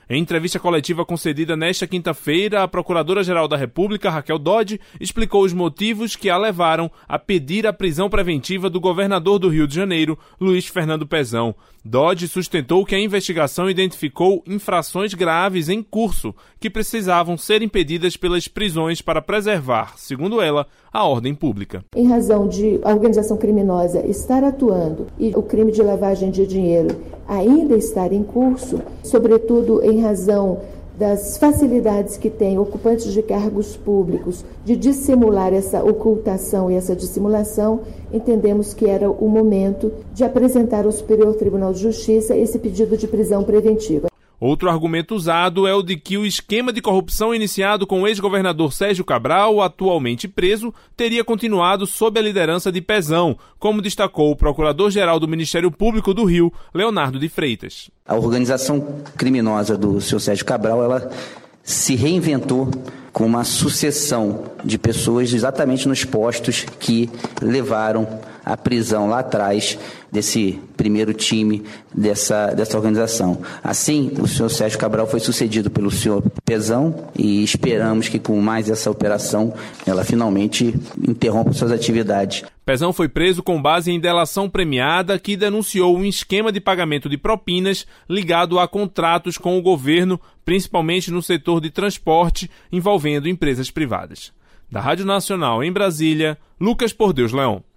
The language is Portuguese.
Em entrevista coletiva concedida nesta quinta-feira, a Procuradora-Geral da República, Raquel Dodge, explicou os motivos que a levaram a pedir a prisão preventiva do governador do Rio de Janeiro, Luiz Fernando Pezão. Dodge sustentou que a investigação identificou infrações graves em curso que precisavam ser impedidas pelas prisões para preservar, segundo ela, a ordem pública. Em razão de a organização criminosa estar atuando e o crime de lavagem de dinheiro ainda estar em curso, sobretudo em razão das facilidades que têm ocupantes de cargos públicos de dissimular essa ocultação e essa dissimulação, entendemos que era o momento de apresentar ao Superior Tribunal de Justiça esse pedido de prisão preventiva. Outro argumento usado é o de que o esquema de corrupção iniciado com o ex-governador Sérgio Cabral, atualmente preso, teria continuado sob a liderança de Pezão, como destacou o Procurador-Geral do Ministério Público do Rio, Leonardo de Freitas. A organização criminosa do Sr. Sérgio Cabral, ela se reinventou com uma sucessão de pessoas exatamente nos postos que levaram à prisão lá atrás desse primeiro time dessa organização. Assim, o senhor Sérgio Cabral foi sucedido pelo senhor Pezão e esperamos que com mais essa operação ela finalmente interrompa suas atividades. Pezão foi preso com base em delação premiada que denunciou um esquema de pagamento de propinas ligado a contratos com o governo, principalmente no setor de transporte, envolvendo empresas privadas. Da Rádio Nacional em Brasília, Lucas Por Deus Leão.